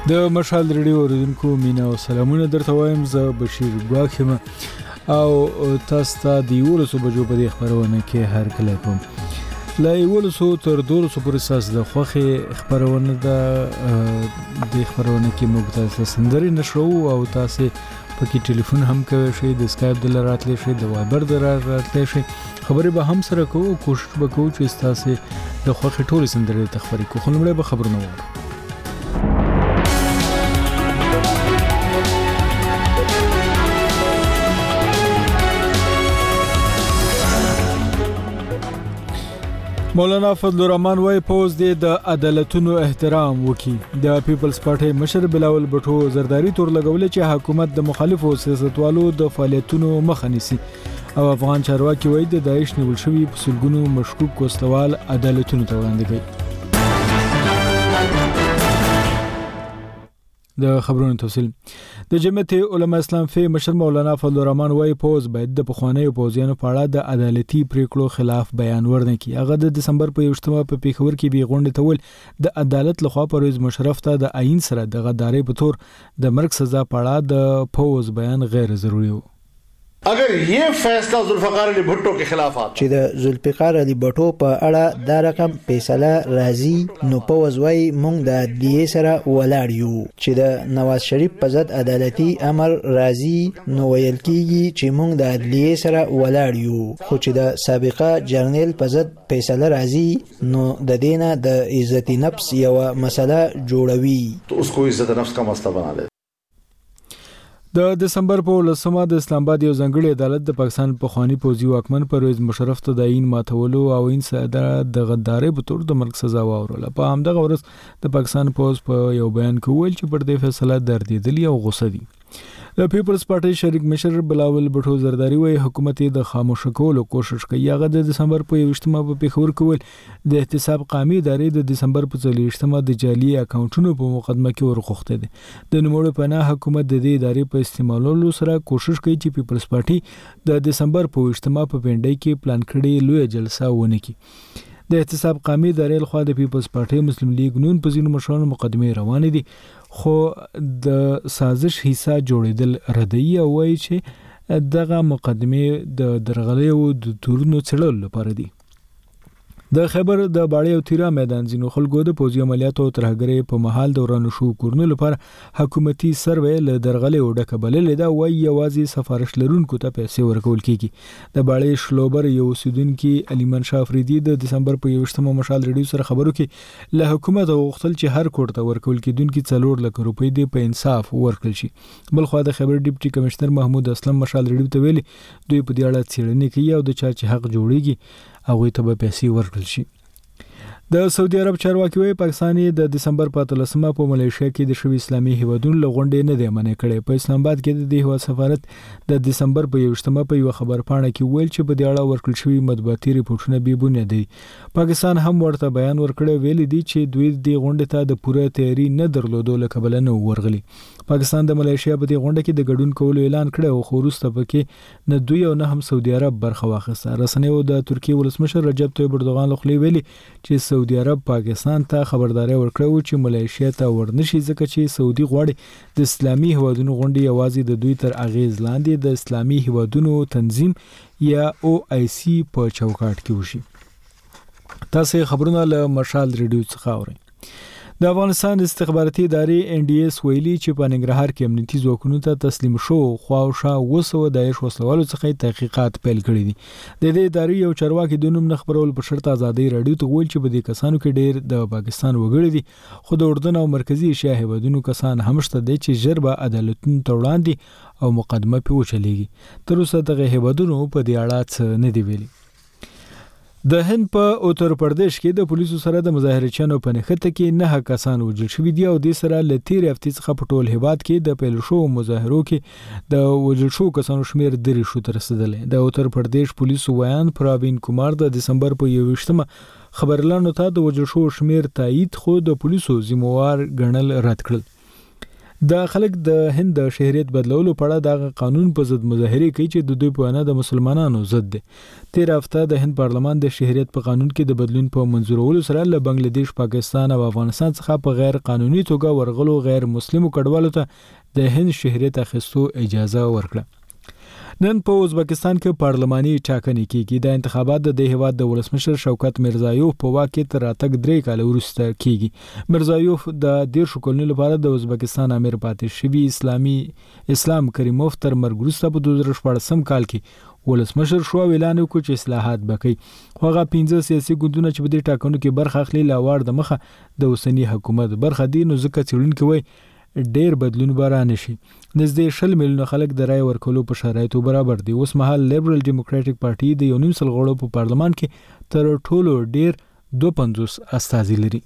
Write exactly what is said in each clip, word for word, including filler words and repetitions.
د مشال ریډیو اوریدونکو مینا او سلامونه درته وایم. زه بشیر ګواښ یم او تاسو ته د یولسو بجو په دې خبرونه کې هر کله کوم لا یولسو تر دولسو پورې ساس د خوښې خبرونه ده. د خبرونه کې موږ تاسو سندري نشرو او تاسو پکې ټلیفون هم کوي شي، د اسکایپ د لراتلی شي، د وایبر د لراتلی شي، خبرې به هم سره کوو. کوشش وکړو چې تاسو د خوښې ټول سندري تخبري کو. خو لمړی به خبرونه وو. مولانا فضل الرحمن وای پوز دی د عدالتونو احترام وکي. د پیپلز پارټي مشر بلاول بټو زرداری تور لګول چې حکومت د مخالفو سیاستوالو د فعالیتونو مخه نیسي او افغان چارواکي وای د داعش نیول شوی په سلګونو مشکوک کوستوال عدالتونو ته وړاندې کوي. د خبرونو تفصیل د جمعیت علماء اسلام فی مشر مولانا فضل الرحمن وای پوز باید د پخوانیو پوزیانو په اړه د عدالتي پریکړو خلاف بیان ورنکي. هغه د دسمبر په یوشتمه په پیښور کې بي غونډه تول د عدالت لخوا پرویز مشرف ته د آئین سره د غداري په تور د مرګ سزا په اړه د پوز بیان غیر ضروري و. اگر یہ فیصلہ ذوالفقار علی بھٹو کے خلاف آتا چې د ذوالفقار علی بھټو په اړه دا رقم فیصله راځي نو په وزوي مونږ د عدلیې سره ولاړ یو. چې د نواز شریف په ضد عدالتي امر راځي نو ویل کیږي چې مونږ د عدلیې سره ولاړ یو. خو چې د سابقه جرنیل په ضد فیصله راځي نو د دینه د عزت نفس یو مسله جوړوي. تو اس کو عزت نفس کا مسئلہ بنا لے. د دسمبر په لسمه د اسلام آباد یو ځنګړي عدالت د پاکستان په خواني پوزي واکمن پرویز مشرف ته د عین ماتولو او عین ساده د غداري په تور د مرګ سزا واوروله. په همدغه ورځ د پاکستان پوز په یو بیان کې ویل چې پر دې فیصله دردېدلی او غوسه دي. د پیپلز پارټي شریک مشر بلاول بټو زرداری وایي حکومت د خاموش کولو کوشش کوي. هغه د دسمبر په یوشتمه په پیښور کې د احتساب قومي ادارې د دسمبر په څلوېښتمه د جعلي اکاونټونو په مقدمه کې ورغوښته دي. د نوموړي پناه حکومت د دې ادارې په استعمالولو سره کوشش کوي چې پیپلز پارټي د دسمبر په یوشتمه په پنډای کې پلان کړي لوی جلسه ونه کړي. د احتساب قومي ادارې لخوا د پیپلز پارټي مسلم لیگ نون په ځینو مشرانو مقدمه روانې دي خو د سازش حصہ جوړېدل ردی او وایي چې دغه مقدمه د درغلي او د تورونو څړل لپاره دي. د خبر د باړې او تیرا میدان ځینو خلکو د پوځي عملیاتو ترهګرۍ په محل دوران شو کورنو لپاره حکومتي سروې له درغلي او ډکه بللې دا وایي یوازې سفارش لرونکو ته پیسې ورکول کیږي. د باړې شلوبر یو سیدونکو علیمن شاه افریدي د دسمبر په یوشتمه مشال ریډیو سره خبرو کې له حکومت غوښتل چې هر کوټ ته ورکول کیدونکو څلور لک روپۍ دی په انصاف ورکړل شي. بل خو د خبر ډیپټي کمشنر محمود اسلم مشال ریډیو ته ویلي دوی په دې اړه څېړنې کوي او د چا چې حق جوړیږي هغه ته به پیسې ورکړل شي. د سعودي عرب چارواکي وایي پاکستان د دسمبر په اتلسمه په ملیشیا کې د شوي اسلامي هیوادونو لغونډې نه دی منې کړې. په اسلام آباد کې د هیواد سفارت د دسمبر په یوشتمه په یو خبر پاڼه کې ویل چې په دې اړه ورکړل شوی مطبوعاتي ریپورتونه بې بنیاد دي. پاکستان هم ورته بیان ورکړی ویل دي چې دوی د غونډې ته د پوره تیاری نه درلودو له کبله نه ورغلي. پاکستان د ملیشیا په دې غونډه کې د ګډون کولو اعلان کړی او خو وروسته پکې نه دوی او نه هم سعودي عرب برخه واخیسته. رسنیو د ترکیې ولسمشر رجب طیب اردوغان له خولې ویلي چې سعودي عرب پاکستان ته خبرداري ورکړو چې ملیشیا ته ورنشي ځکه چې سعودي غواړي د اسلامي هیوادونو غونډې یوازې د دوی تر اغیز لاندې د اسلامي هیوادونو تنظیم یا او آی سی په چوکاټ کې وشي. تاسو خبرونه له مشال ریډیو څخه اورئ. د افغانستان استخباراتي ادارې ان ډي اس ویلي چې په ننګرهار کې امنیتي ځواکونو ته تسلیم شو خواوشا وسو داعش وسلوالو څخه تحقیقات پیل کړي دي. د دې ادارې یو چارواکي د نوم نه خبرول په شرط ازادي رادیو ته ویل چې په دې کسانو کې ډېر د پاکستان وګړي دي خو د اردن او مرکزی ایشیا هیوادونو کسان هم شته دي چې ژر به عدالتونو ته وړاندې او مقدمه پې وچلېږي. تر اوسه دغه هیوادونو په دې اړه څه نه دي ویلي. د هند په اتر پردیش کې د پولیسو سره د مظاهرچیانو په نښته کې نه کسان وژل شوي دي او د سره ل تیر هفتې څخه په ټول هیواد کې د پیل شو مظاهرو کې د وژل شو کسانو شمیر درې شو تر رسیدلی. د اتر پردیش پولیسو ویان پراوین کومار د دسمبر په یوویشتمه خبرلانو ته د وژل شو شمیر تایید خو د پولیسو ذمہوار ګڼل رد کړل. د خلک د هند د شهریت بدلولو په اړه د قانون په ضد مظاهره کوي چې د دوی په اړه د مسلمانانو ضد دي. تیر هفته د هند پارلمان د شهریت په قانون کې د بدلون په منظورولو سره له بنگلاديش، پاکستان او افغانستان څخه په غیر قانوني توګه ورغلو غیر مسلمو کډوالو ته د هند شهریت اخیستو اجازه ورکړه. نن په ازبکستان کې پارلماني ټاکنې کېږي. د انتخابات د دې هیواد د ولسمشر شوکت میرزایوف په واک کې تر راتګ درې کاله وروسته کېږي. میرزایوف د دیرشو کلونو لپاره د ازبکستان امیر پاتې شوی. اسلامي اسلام کریموف تر مرګ وروسته په دوه زره شپاړسم کال کې ولسمشر شو، اعلان وکړ چې اصلاحات وکړي. خو هغه پنځه سیاسي ګوندونه چې په دې ټاکنو کې برخه اخلي لا وړ د مخه د اوسنی حکومت برخه دي، نو ځکه څېړونکي وایي ډیر بدلون به رانشي. نږدې شل میلیونه خلک د رای ورکولو په شرایطو برابر دي. اوس مهال لیبرل ډیموکراټک پارټي د یو نیم سل غړو په پارلمان کې تر ټولو ډیر دوه پنځوس استازي لري.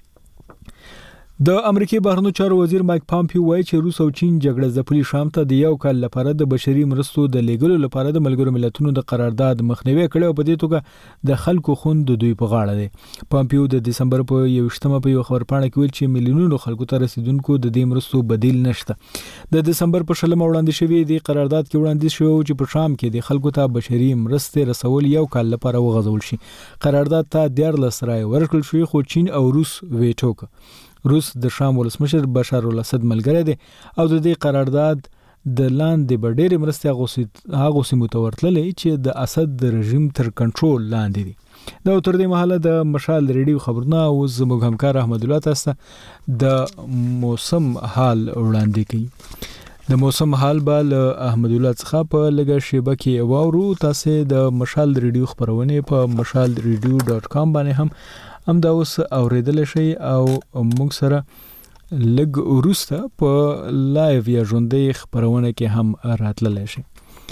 د امریکای بهرنیو چارو وزیر مایک پامپیو وایي چې روس او چین جګړه ځپلي شام ته د یو کال لپاره د بشري مرستو د لیږلو لپاره د ملګرو ملتونو د قرارداد مخنیوي کړي او په دې توګه د خلکو خوند د دوی په غاړه دی. پامپیو د دسمبر په یوویشتمه په یو خبرپاڼه کې ویل چې میلیونونو خلکو ته رسیدونکو د دې مرستو بدیل نشته. د دسمبر په شلمه وړاندې شوی دی قرارداد کې وړاندیز شو چې په شام کې د خلکو ته بشري مرستې رسول یو کال لپاره وغځول شي. قرارداد ته دیارلس رای ورکړل شوی خو چین او روس ویټو کړ. روس د شام ولسمشر بشار الاسد ملګری دی او د دې قرارداد د لاندې به ډېرې مرستې هغو سیمو ته ورتللې چې د اسد د رژیم تر کنټرول لاندې دي. دا تر دې مهاله د مشال ریډیو خبرونه او زموږ همکار احمد الله تاسو د موسم حال وړاندې کوي. د موسم حال به له احمد الله څخه په لږه شیبه کې واورو. تاسو د مشال ریډیو خبرونه په مشال ریډیو ډاٹ کام باندې هم هم دا اوس اوریدل شي او موږ سره لږ وروسته په لایو یا ژوندۍ خبرونه کې هم راتللی شي.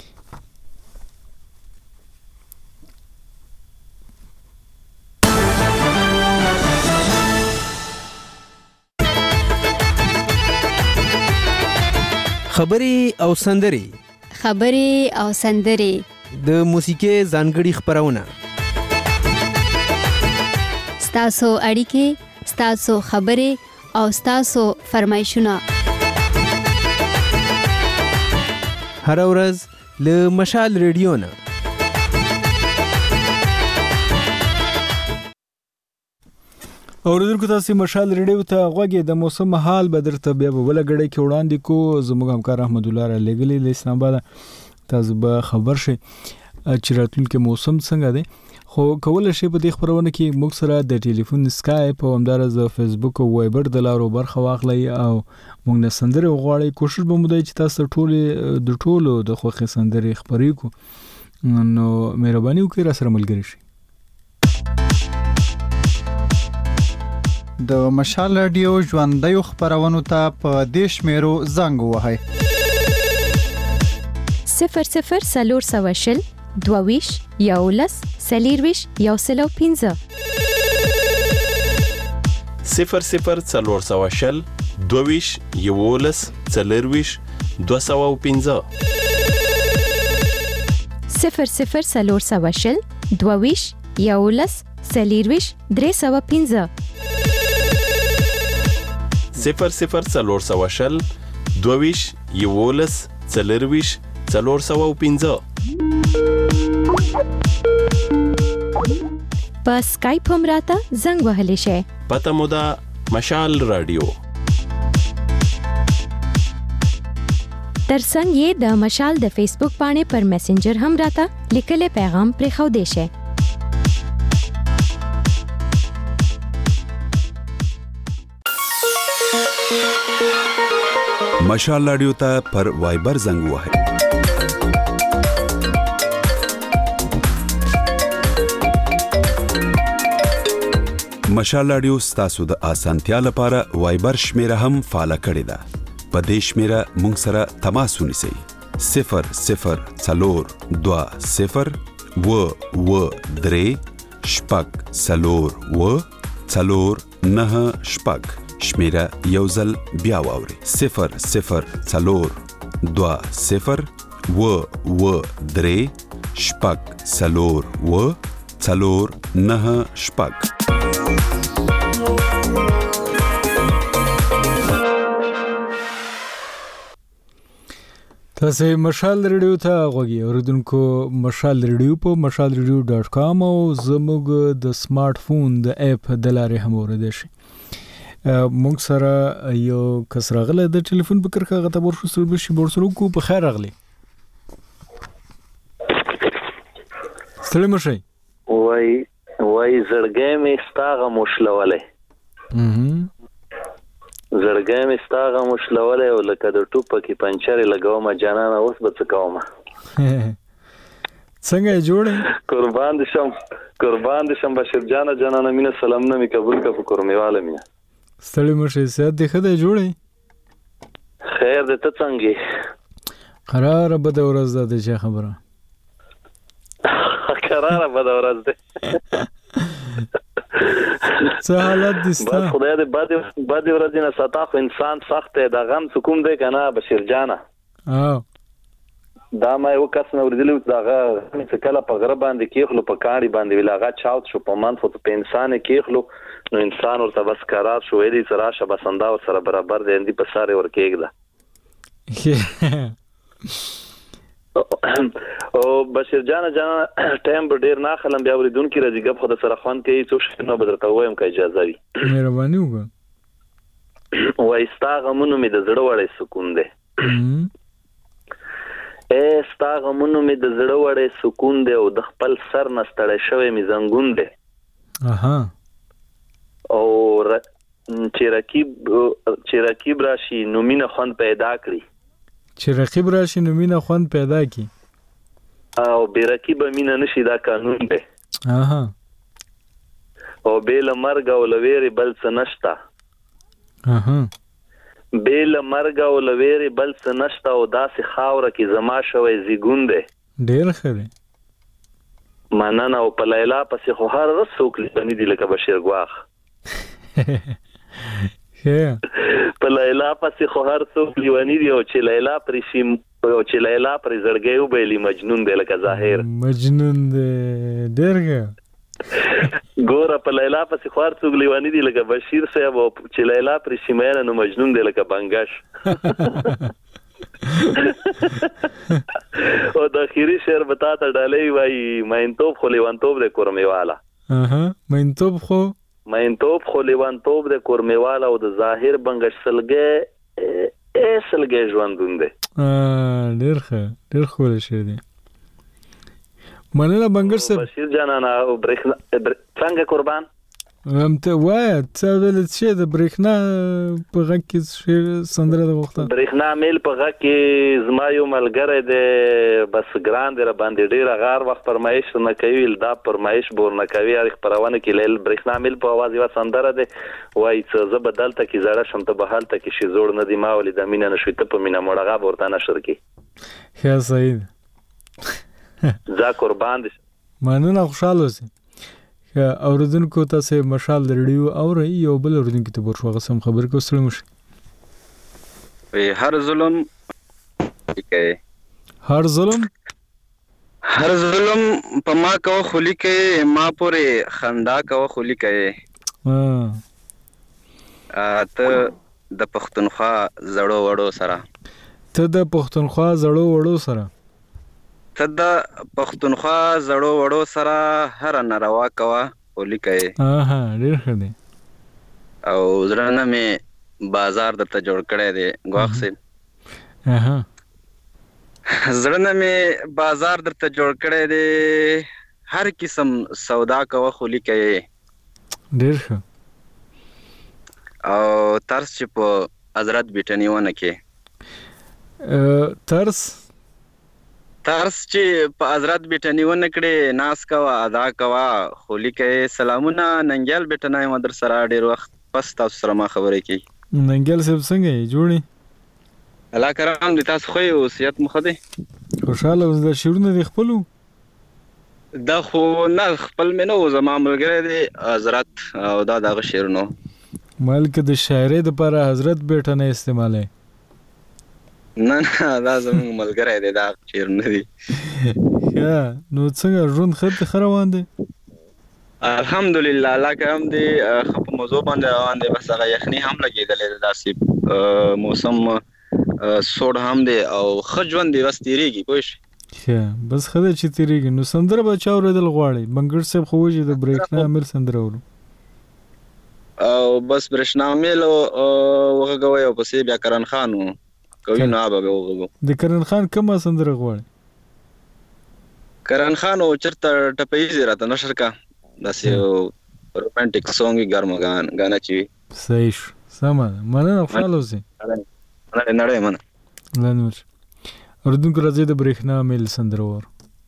خبري او سندري خبري او سندري د موسیقي ځانګړي خبرونه ستاسو اړیکې، ستاسو خبرې او ستاسو فرمایشونه هر ورځ له مشال ریډیو نه. اوریدونکو تاسو مشال ریډیو ته غوږی. د موسم حال به درته بیا په ولګړی کې وړاندې کو. زموږ همکار احمد الله را لګلی له اسلام آباد. تاسو به خبر شئ چې راتلونکي موسم څنګه دی. خو کول شي په دې خبرونه کې موږ سره د ټلیفون اسکایپ او همدارز د فیسبوک او وایبر د لارو برخه واخلئ او موږ نه سندره غواړئ. کوشش به مو دی چې تاسو ټول د ټولو د خوښي سندرې خبرې کو. نو مهرباني وکړئ را سره ملګری شئ. د مشال رادیو ژوندۍ خبرونو ته په دیش میرو زنګ وهاي صفر صفر سلور سواشل دوویش یولس سلیرویش یوسلو پینزه صفر صفر سلور سواشل دوویش یولس سلیرویش دو سوه پینزه صفر صفر سلور سواشل دوویش یولس سلیرویش درې سوه پینزه صفر صفر سلور سواشل دوویش یولس سلیرویش سلور سوه پینزه. په سکایپ هم راته زنګ وهلی شئ. پته مو ده مشال رادیو. ترڅنګ یې د مشال د فیسبوک باندې پر میسنجر هم راته لیکلی پیغام پرېښودی شئ. مشال رادیو ته پر وایبر زنګ وهئ. مشال رادیو ستاسو د اسانتیا لپاره وایبر شمیره هم فعال کړی ده. په دې شمیره مونږ سره تماس ونیسئ. صفر صفر څلور دوه صفر و و درې شپږ څلور و څلور نه شپږ. شمیره یو ځل بیا واورئ. صفر صفر څلور دوه صفر و و درې شپږ څلور و څلور نه شپږ. تاسو مشال ریډیو ته غوږی اوریدونکو مشال ریډیو په مشال ریډیو ډاټ کام او زموږ د سمارټ فون د اپ د لارې هم اوریدل شي. موږ سره یو کس راغله د ټلیفون په کرخه غته ورشو سره بشي ورسره کو په خیر راغلی. سلام شي. وای وای زړګې مې ستاغه مشلولې. اها زړګې مې ستاغه مشلولې او لکه د ټوپ کې پنچرې لګوم جانانه اوس به څه کوم. څنګه جوړې؟ قربان دي شم قربان دي شم بشیر جان جانانه مینه سلام نه می قبول کا فکر میواله مینه. ستړي مشه سات دی خدای جوړې؟ خیر دې ته څنګه؟ قرار بده ورځ ده چې خبره. قرار بده ورځ ده. څه حالت دي ستا؟ بس خدای دې بده بده ورځ نه ستا خو انسان سخت دی د غم سکون دی کنه بشیر جانه. اه دا ما یو کس نو ورېدلو داغه چې کله په غره باندې کېخلو په کاڼي باندې ویلاغه چاوت شو په من خو په انسان کېخلو نو انسان ورته بس قرار شو ویلي سره شبه سندا ور سره برابر دی اندی په ساره ور کېګله. او بشیر جان جان ټایم ډیر نه خلم بیا ورېدونکو راځي غب خو د سره خوان کوي څو شنو بدرته وایم که اجازه وي. مهرباني وکړه. وای ستا غمونو مې د زړه وړې سکون دی. اے ستا غمونو مې د زړه وړې سکون دی او د خپل سر نه ستړی شوی مې زنګون دی. اها او چې رقیب چې رقیب راشي نو مینه خوند پیدا کړي. چې رقیب راشي نو مینه خوند پیدا کړي او بې رقیبه مینه نشي دا قانون دی. اها او بې له مرګ او له ویرې بل څه نشته. اها بې له مرګ او له ویرې بل څه نشته او داسې خاوره کې زما شوی زیږون دی. ډېر ښه دی. مننه. او په لیلا پسې خو هر ورځ څوک لیدنې دي لکه بشیر ګواښ. په لیلا پسې خو هر څوک لیونی دی او چې لیلا پرې شي او چې لیلا پرې زړګی وبایلي مجنون دی لکه ظاهر. مجنون دی ډېر ښه. ګوره په لیلا پسې خو هر څوک لیونی دی لکه بشیر صاحب او چې لیلا پرې شي میینه نو مجنون دی لکه بنګش. او د اخیری شعر بتا ته ډالۍ وایي مینتوب خو لیوانتوب دی کورمیواله. اها مینتوب خو مینتوب خو لیوانتوب دی کورمیواله او د ظاهر بنګش سلګې ا سلګې ژوندون دی. ډېر ښه ډېر ښه شعر دی. مننه بنګر صاحب. بشیر جانانه او برېښنا څنګه قربان؟ هم ته وایه څه ول چې د برېښنا په غږ کې سندره د وخت برېښنا میل په غږ کې زما یو ملګری دی بس ګران دی را باندې ډېر غار وخت فرمایش نه کوي دا فرمایش بور نه کوي اړ خبرونه کې لیل برېښنا میل په आवाज یو سندره دی وای څه ز بدلته کې زړه شم ته بهالته کې شي زوړ نه دی ما ولې د مینه نشوي ته په مینه مړغه ورته نشر کې. خیر سعید زه قربان دي. مننه خوشاله اوسئ. اوریدونکو تاسو مشال ریډیو اورئ یو بل اوریدونکو ته ورشو غسم خبر کو سلام شي. هر ظلم کوي هر ظلم هر ظلم په ما کو خلی کوي ما پورې خندا کو خلی کوي. ا ته د پښتونخوا زړو وړو سره ته د پښتونخوا زړو وړو سره ته د پښتونخوا زړو وړو سره هر ناروا کوا ولیکي. اها ډېر ښه دی. او زړه نه مې بازار درته جوړ کړی دی ګواښ صاحب. اها زړه نه مې بازار درته جوړ کړی دی هر قسم سودا کوا ولیکي. ډېر ښه. او ترس چې په حضرت بیٹنی ونه کې ترس ترس چې په حضرت بیٹنی ونه کړي ناس کوا ادا کوا خولي کوي. سلامونه ننګیال بیٹنای مدر سره ډیر وخت پس تاسو سره ما خبرې کی. ننګیال صاحب څنګه جوړي؟ الله کرام دې تاسو خو یو صحت مخ دې خوشاله اوس د شیرونه دې خپلو دا خو نه خپل مې نو زما ملګری دی حضرت او دا دغه شیرونو مالک د شاعرۍ د پر حضرت بیٹنه استعماله نه نه دا زموږ ملګری دی دا شیرونه دی. یا نو څنګه ژوند خط خروان دی؟ الحمدلله الله کرم دی. خپ موضوع باندې روان دی بس هغه یخني هم لګیدلې داسې موسم سوډ هم دی او ښه ژوند دی بس تېرېږي پوه شوې ښه بس ښه ده چې تېرېږي. نو سندره به چا اورېدل غواړي؟ بنګړ صاحب خو وایي د برېښنا امیر سندره اورو او بس برېښنا میل وغږوئ او پسې بیا کرن خان و کوي نو هغه به وغږو. د کرن خان کومه سندره غواړي؟ کرن خان او چېرته ټپهیزې راته نشر کا داسې یو رومانټیک سونګ وي ګرمه ګانا چې وي. صحیح شو سمه ده مننه خوشحاله اوسئ. نړۍ مننه لنور اردوونکو راځي د برېښنا میل سندره وورو.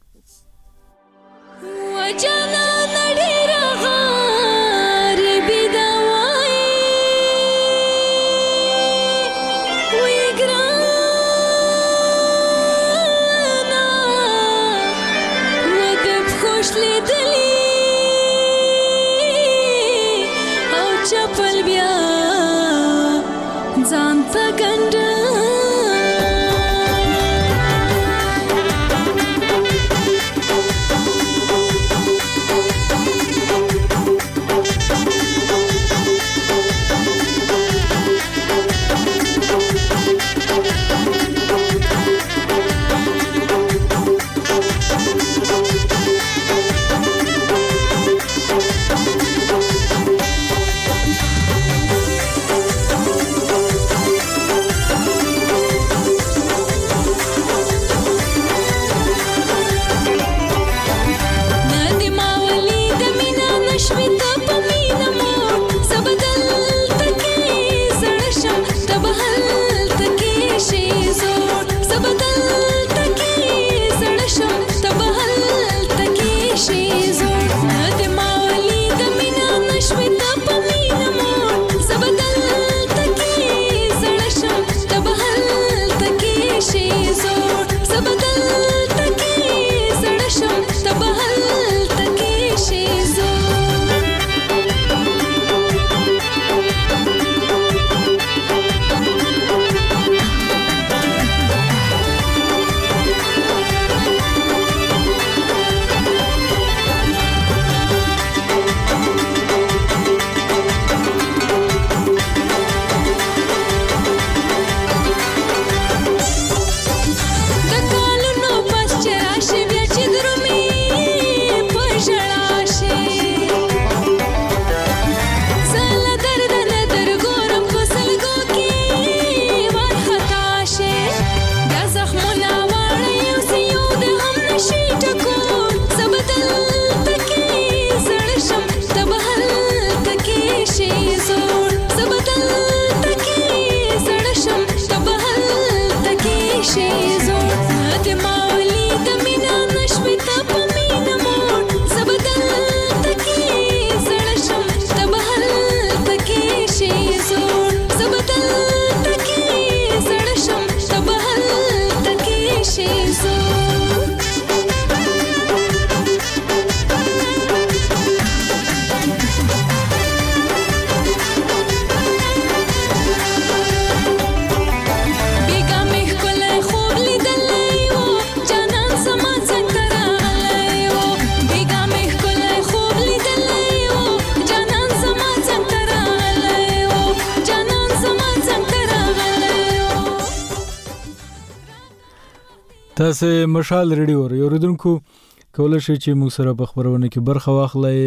تاسو مشال ریډیو اورئ. اوریدونکو کولای شئ چې موږ سره په خبرونه کې برخه واخلئ.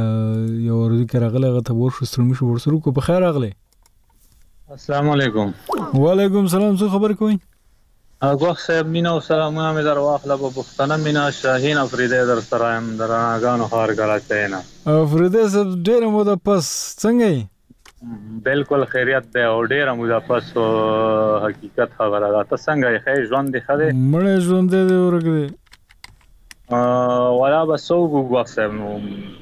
یو اوریدونکو راغلی هغه ته ورشو ستړي شو ورسره کو په خیر راغلی. السلام علیکم. وعلیکم السلام. څه خبر کوئ؟ اګوخ صاحب مینا او سلامونه مې در واخله په پښتنه مینا شاهین افریده در سره ام درناګانو خار غلاچینا. افریده صاحب ډېر مو د پس څنګه یې؟ بالکل خیریت ده او ډېر مو د پس حقیقت خبره ده. ته څنګه یې؟ ښه ژوند دی؟ ښه دی؟ مړ ژوند دی ورګ دی. ولا بس وګوخ صاحب نو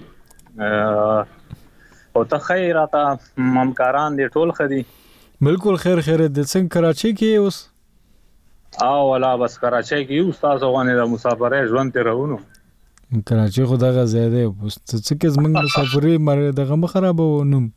او ته خیر راته ممکاران دي ټول خدي. بالکل خیر خیر د څنګه کراچي کې اوس؟ او ولا بس کراچي کې یو تاسو غوښنه د مسافرې ژوند ته راونو. کراچي خو دغه زیاده اوس څه کې زمنګ مسافرې مر دغه مخرب ونوم.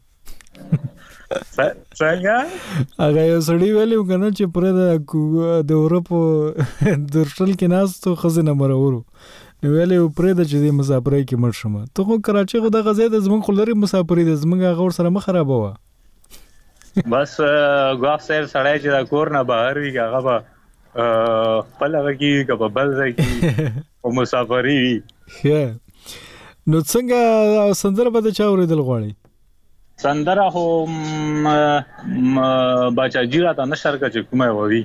څنګه هغه یو سړی ویلو کنه چې پر د اورپ درشل کې ناس ته خزینه مرورو نو ویلو پر د چې د مسافرۍ کې مړ شمه. ته خو کراچي خو دغه زیاده زمنګ خلری مسافرې د زمنګ هغه سره مخرب و. بس ګواښ صاحب سړی چې د کور نه بهر وي هغه به خپل هغه کې که په بل ځای کې په مسافري وي. نو څنګه سندره به د چا اورېدل غواړي؟ سندره خو باچاجي راته نشر که چې کومه ووي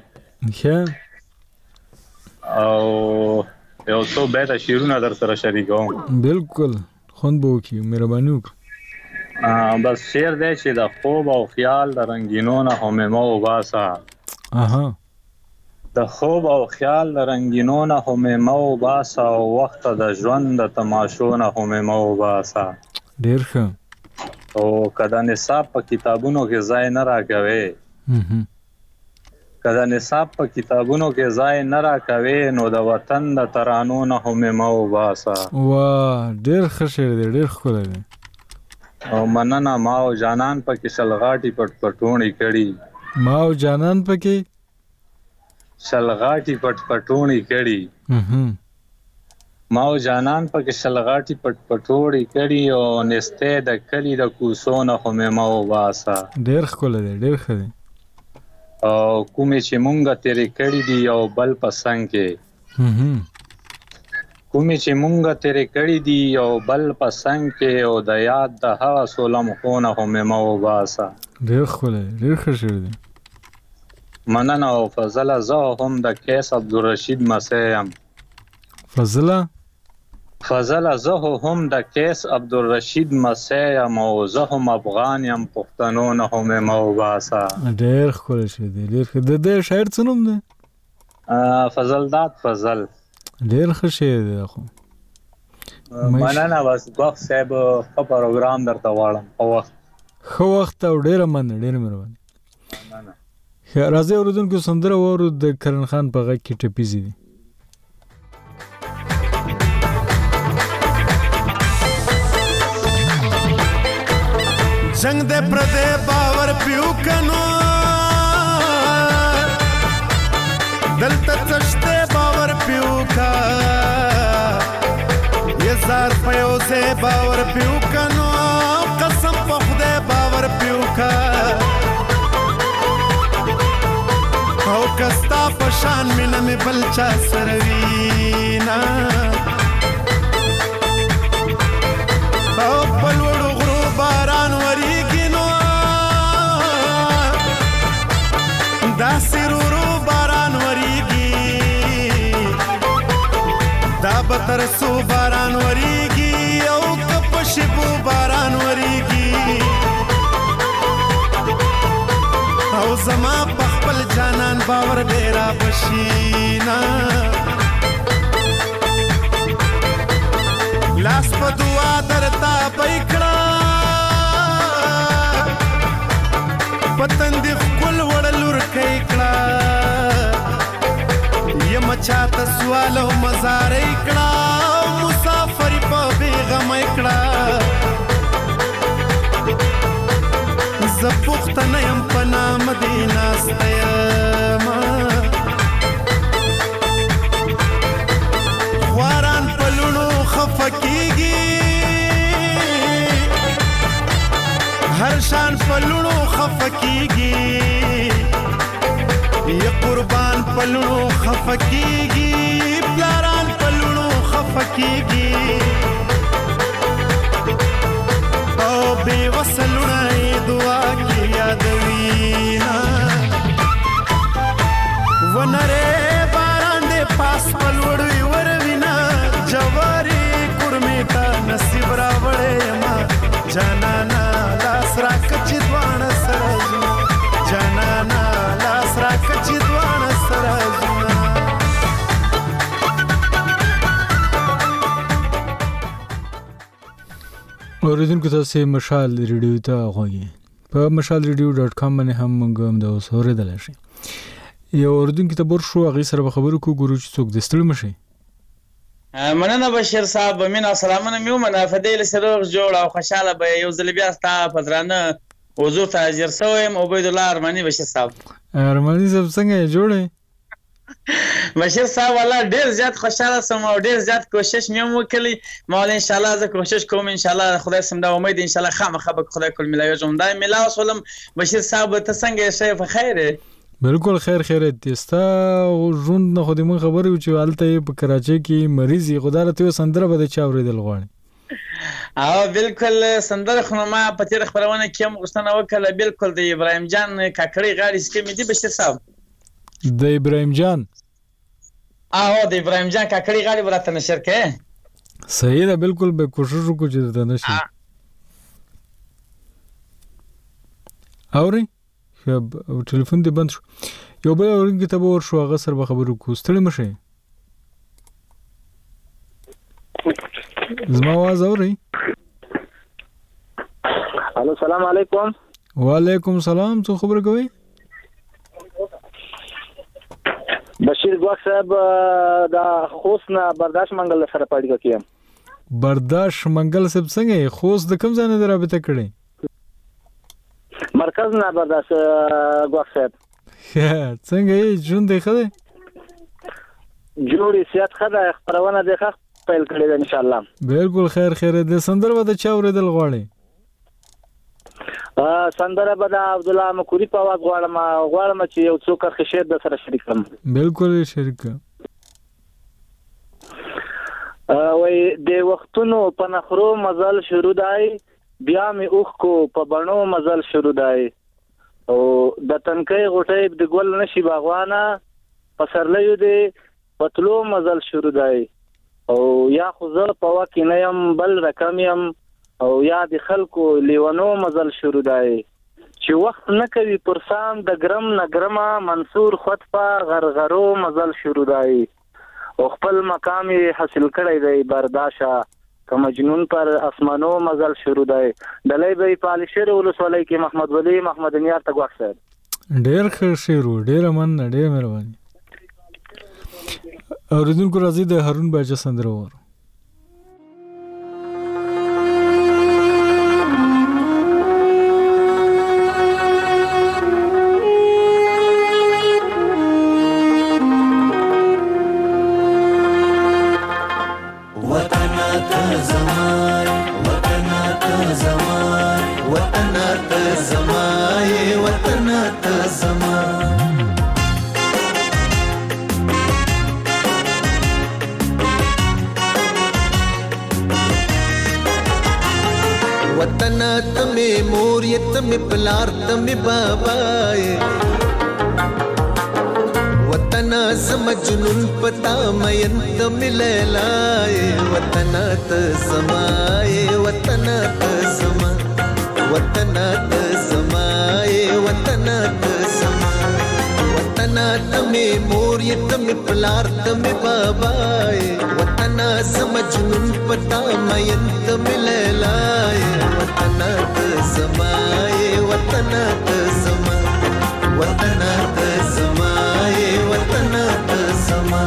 او یو څو بیته شعرونه در سره شریکوم. بالکل خوند به وکړي، مهرباني وکړه. بس شعر دی چې د خوب او خیال د رنګینو نه همې مه وباسه. اها د خوب او خیال د رنګینو نه همې مه وباسه او وخت د ژوند د تماشو نه همې مه وباسه. ډېر ښه. او که د نصاب په کتابونو کې ځای نه راکوې که د نصاب په کتابونو کې ځای نه راکوې نو د وطن د ترانو نه همې مه وباسه. واه ډېر ښه شعر دی، ډېر ښکلی دی. او مننه ما او جانان پکې شلغاټي پټ پټوڼي کړي. ما او جانان پکې شلغاټي پټ پټوڼي کړي. ما او جانان پکې شلغاټي پټ پټوړي کړي او نسته د کلی د کوسو نه همې مه وباسه. ډېر ښکلی دی، ډېر ښه دی. او کومې چې مونږه تیرې کړي دي یو بل په څنګ کې کومې چې مونږه تیرې کړي دي یو بل په څنګ کې او د یاد د هغه څو لمحو نه همې مه وباسه. ډېر ښکلی دی، ډېر ښه شعر دی. مننه او فضله زه هم د کیس عبدالرشید مسیح یم. فضله فضله زه هم د کیس عبدالرشید مسیح یم او زه هم افغان یم پښتنو نه همې مه وباسه. ډېر ښکلی شعر دی، ډېر ښه. د دې شاعر څه نوم دی؟ فضلداد فضل. ډېر ښه شعر دی. خو مننه. بس ګوښ صاحب ښه پروګرام درته غواړم. ښه وخت ښه وخت او ډېره مننه، ډېره مهرباني. راځئ اورېدونکو سندره واورو د کرن خان په غږ کې ټپیزې دي. جنگ دے پردے باور پیو کنو دلتا تشتے باور پیو کا یہ زار پیو سے باور پیو کنو قسم پخدے باور پیو کا او کستا پشان مینا می بلچا سروینا او پلوڑو غرو باران وریگی نو دا سرورو باران وریگی دا بترسو باران وریگی او کپشبو باران وریگی او زما پخپل جانان باور ډیرا بشینا لاس په دعا درتا پېکړه پتن دی خپل وړلور کېکړه یم چاته سوال او مزار کړه مسافر په بیغم کړه ز پښتنه يم په نام مدینه ستایما خواران پلونو خفکیږي هر شان پلونو خفکیږي یا قربان پلونو خفکیږي پلاران پلونو خفکیږي او بے وصلونه دعا کی یادوینا ونره باران دے پاس پلوڑوی وروینا جواری کرمیتا نصیب راوڑے ما جانانا لاس راک چیدوان سراجنا جانانا لاس راک چیدوان سراجنا. اوریدونکو تاسو مشال ریډیو ته غوږی په مشال ریډیو ډاټ کام باندې هم موږ هم د اوس اوریدل شي. یو اوریدونکو ته بور شو هغه سره خبرو کو ګورو چې څوک د ستړي مشي. مننه بشیر صاحب مینا سلامونه میو منه فدیل سروغ جوړ او خوشاله به یو ځل بیا ستا پدرانه حضور ته حاضر سوم عبید الله ارمانی بشیر صاحب. ارمانی صاحب څنګه جوړه بشیر صاحب والله ډیر زیات خوشاله سم او ډیر زیات کوشش مې هم وکړي ما ان شاء الله زه کوشش کوم ان شاء الله خدای سم دا امید ان شاء الله خامخا به خدای کول ملایو جوړ دا ملاو سولم بشیر صاحب ته څنګه شې په خیره بالکل خیر خیرت دستا ژوند نه خو دې مون خبرې و چې حالته په کراچۍ کې مریضي خدای ته سندره به چا ورېدل غواړي او بالکل سندره خو ما په تیر خبرونه کې هم غوښتنه وکړه بالکل د ابراهیم جان کاکړي غاړي سکه مې دي بشیر صاحب د ابراهیم جان او د ابراهیم جان کاکړي غاړي ورته نشر کې صحیح ده بالکل به کوشش وکړو چې دا نشي اوري شب ټلیفون دې بند شو یو بل اورنګ ته ور شو هغه سره خبرو کو ستړي مشه زما आवाज اوري الو السلام علیکم وعلیکم السلام څه خبر کوي بشیر ګوښ صاحب دا خوست نه برداشت منګل سره پاړی کیم برداشت منګل صاحب څنګه خوست د کوم ځای نه رابطه کړي مرکز نه برداشت ګوښ صاحب څنګه ژوند دی خدای جوړی سیات خدای خبرونه دی ښه پیل کړی ان شاء الله بالکل خیر خیر د سندره به چا ورېدل غواړي ا سندره به د عبد الله مکوری په واغ غواړم غواړم چې یو څوک خشیر د سره شریک کړم بالکل شریک ا وای د وختونو په نخرو مزل شروع دی بیا می اوخ کو په بڼو مزل شروع دی او د تنکي غټي د ګل نشي باغوانه پسرلیو دی پتلو مزل شروع دی او یا خو زه په واکې نه یم بل رقم یم او یا د خلکو لیونو مزل شروع دی چې وخت نه کوي پرسان د ګرم نه ګرمه منصور خود په غرغرو مزل شروع دی او خپل مقام حاصل کړی دی برداشا که مجنون پر اسمانو مزل شروع دی دلی به پالشیر ولسوالۍ کې محمد ولی محمد نیار ته ګوښ صاحب ډېر ښه شعر و ډېره مننه ډېره مهرباني اوریدونکو راځي د هارون باچا سندره وورو پلار تم بابای وطن زم جنون پتا مین تم لیلای وطن ت سمای وطن ت سما وطن ت سمای وطن ت سما وطن تم مور تم پلار تم بابای وطن زم جنون پتا مین تم لیلای وطن ت سمای وطن ته زما وطن ته زما وطن ته زما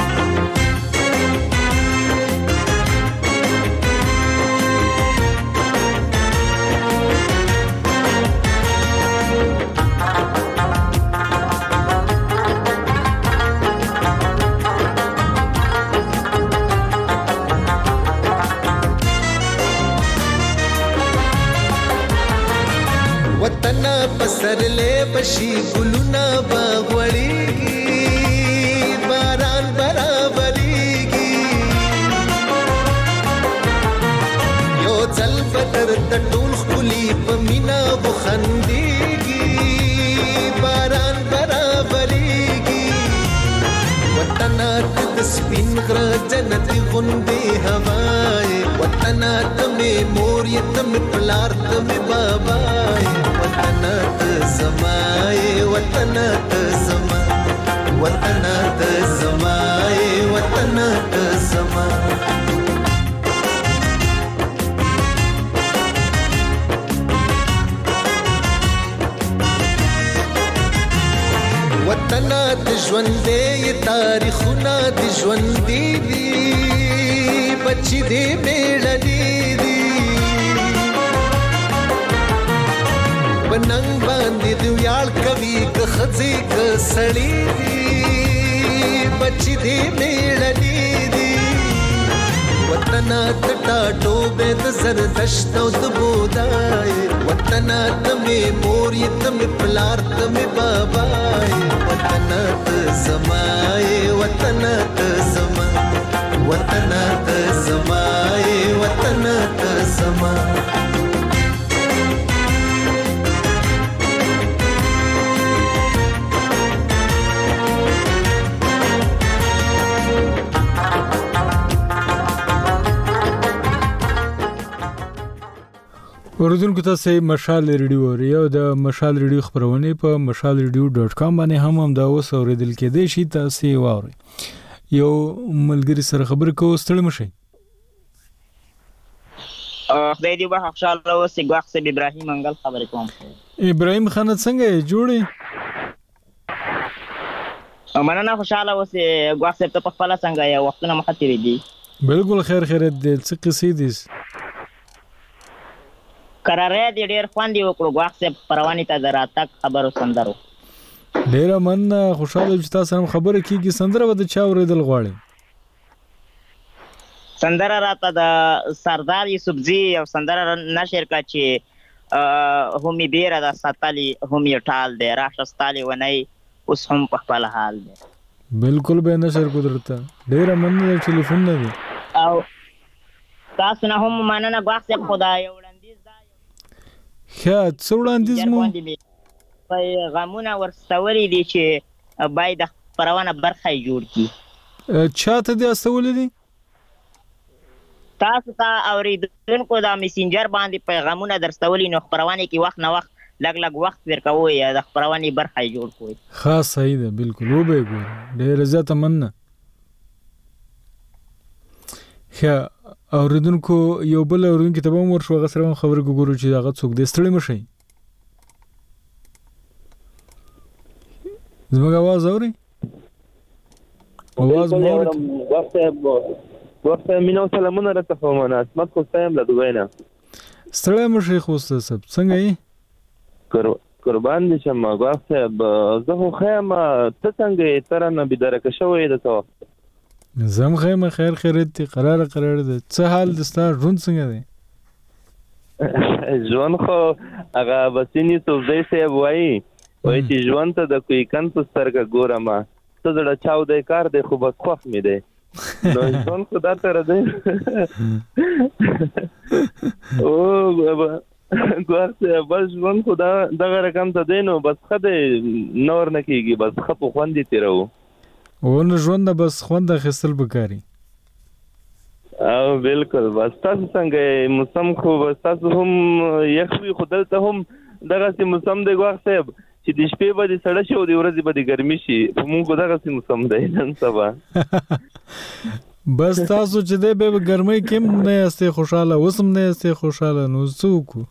وطن پسر لے بشی گلونا باغوڑیگی باران برابریگی یو ځل بدر تټول خلی پمینا بخندیگی باران برابریگی وطن د سپین غر جنت غوندې هوای وطن تمه مور یتم پلار تمه بابای وطن ته زمای وطن ته زما وطن ته زمای وطن ته زما وطن د ژوندې تاریخونه د ژوندې دي بچی دې میړنی دي بننګ باندې د ویاړ کوي که خځې که سړی دي بچی دی میړنی دی وطن ته ټاټو به د زردشت او د بودای وطن ته می مور یت می پلار ته می بابای وطن ته زمای وطن ته زما وطن ته زمای وطن ته زما اوریدونکو تاسو مشال ریډیو اورئ او د مشال ریډیو خبرونه په مشال ریډیو ډاټ کام باندې هم هم دا اوس اوریدل کېدای شي تاسو واورئ یو ملګری سره خبرې کوو ستړي مشئ خدای دې وبخښي خوشاله اوسئ ګواښ صاحب ابراهیم انګل خبرې کوم ابراهیم خان څنګه یې جوړې مننه خوشاله اوسئ ګواښ صاحب ته په خپله څنګه یې وختونه مخه تېرېدي بالکل خیر خیریت دی څه قصې دي قراره دې ډېر خوند یې وکړو ګواښ صاحب پروانې ته د راتګ خبرو سندرو ډېره مننه خوشحاله چې تاسو سره خبرې کېږي سندره به د چا اورېدل غواړئ سندره راته د سردار یوسفزي یو سندره نشر کړه چې هم یې بیره ده ساتلې هم یې ټال دی راشه ستالې ونی اوس هم په خپل حال دی بالکل به نشر کو درته ډېره مننه د ټلیفون نه دی او تاسو نه هم مننه ګواښ صاحب خو دا یو ښه څه وړاندیز مو غمونه ورستولي دي چې باید د خپرونه برخه یې جوړ کړي چا ته دې استولی دي تاسو ته اورېدونکو دا میسنجر باندې پیغامونه درستولي نو خپرونې کې وخت نه وخت لږ لږ وخت ورکوئ د خپرونې برخه یې جوړ کړئ ښه صحیح ده بالکل وبه یې ګورو ډېره زیاته مننه ښه اوریدونکو یو بل اوریدونکي ته به هم ورشو هغه سره هم خبرې وګورو چې هغه څوک دی ستړي مه شئ زموږ اواز اورئ اواز مو اورئ وخت وخت مینه او سلامونه راته کومه عصمت خو ستایم له دوی نه ستړی مه شئ خوسته صاحب څنګه یې قربان دي شم ګواښ صاحب زه خو ښه یم ته څنګه یې ته رانه بېدرکه شوی یې د څه وخت زم خیمه خیر خیریت دی قراره قراره دی څه حال دی ستا ژوند څنګه دی ژوند خو هغه بسین یوسفزی صاحب وایي وایي چې ژوند ته د کوهکن په سترګه ګورم څه زړه چاودی کار دی خو بس خوښ مې دی نو ژوند خو دا سره دی او ګواښ صاحب بس ژوند خو دغه رقم ته دی نو بس ښه دی نور نه کېږي بس ښه په خوند یې تېروو ونه ژوند نه بس خوند اخیستل پکاري او بالکل بس تاسو څنګه موسم خو بس تاسو هم یخ وي خو دلته هم دغسې موسم دی ګواښ صاحب چې د شپې به دې سړه شي او د ورځې به دې ګرمي شي په موږ خو دغسې موسم دی نن سبا بس تاسو چې دی بیا به ګرمۍ کې هم نه یاستئ خوشحاله اوس هم نه یاستئ خوشحاله نو څه وکړو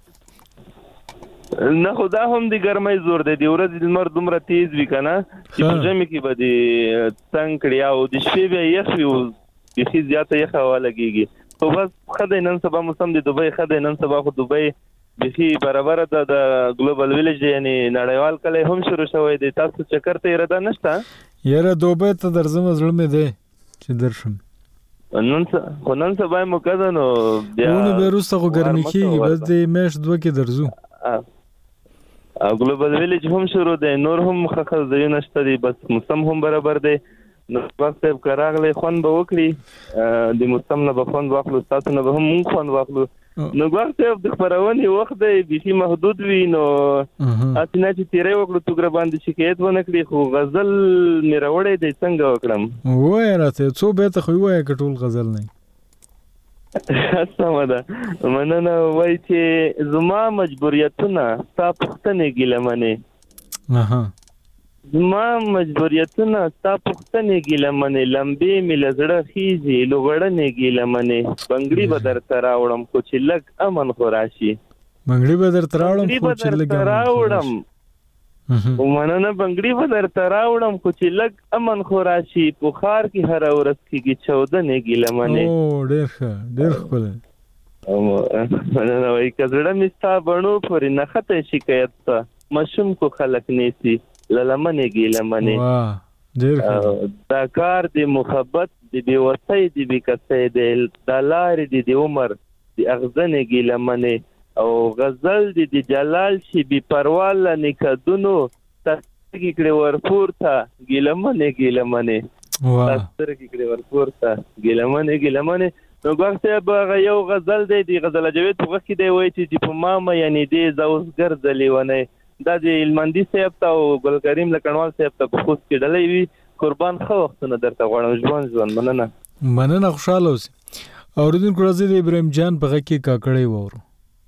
نه خو دا هم د ګرمۍ زور دی د ورځې لمر دومره تیز وي که نه چې په ژمي کې به دې تنګ کړي او د شپې بیا یخ وي او بیخي زیاته یخه هوا لګېږي خو بس ښه دی نن سبا موسم د دوبۍ ښه دی نن سبا خو دوبۍ بیخي برابره ده د ګلوبل ویلیج یعنې نړیوال کلی هم شروع شوی دی تاسو چکر ته اراده نشته یاره دوبۍ ته درځم زړه مې دی چې درشم نن خو نن سبا یې موقع ده نو بیا اونې بیا وروسته خو ګرمي کېږي بس د میاشت دوه کې درځو او ګلوبل ویلیج هم شروع دی نور هم ښه ښه ځایونه شته دي بس موسم هم برابر دی نو ګواښ صاحب که راغلی خوند به وکړي د موسم نه به خوند واخلو ستاسو نه به هم مونږ خوند واخلو نو ګواښ صاحب د خپرونې وخت دی بیخي محدود وي نو هسې نه چې تېری وکړو توګره باندې شکایت ونه کړي خو غزل مې راوړی دی څنګه وکړم ووایه راته څو بیته خو ووایه که ټول غزل نه سمه ده مننه وایي چې زما مجبوریتونه ستا پوښتنې ګیلمنې زما مجبوریتونه ستا پوښتنې ګیلمنې لمبې مې له زړه خیږي لوغړنې ګیلمنې بنګړي به درته راوړم خو چې لږ امن خو راشي بنګړي به درته راوړم خو چې لږ راوړم مننه بنګړي به درته راوړم خو چې لږ امن خو راشي په ښار کې هره ورځ کېږي چودنې ګیلمنې ډېر ښه ډېر ښکلی مننه وایي که زړه مې ستا بڼو پورې نښتی شکایت ته ماشوم کو خلک نیسي له لمنې ګیلمنې دا کار د محبت د بیوسۍ د بیکسۍ د د لارې د د عمر د اغزنې ګیلمنې او غزل د د جلال شي بي پرواله نکدونو ترګي کړي ورپورته ګیلمنې ګیلمنې ترګي کړي ورپورته ګیلمنې ګیلمنې نو ګوښ صاحب هغه یو غزل دی د غزل جاوید په وخت کې دی وایي چې په ماما یعنی دی زوسګر ځلیونی دا د هلمندي صاحب ته او ګل کریم لکنوال صاحب ته په خوست کې ډلې وي قربان ښه وختونه درته غواړم ژوند ژوند مننه مننه خوشحاله اوسئ اورېدونکو راځئ د ابراهیم جان په غږ کې کاکړی واورو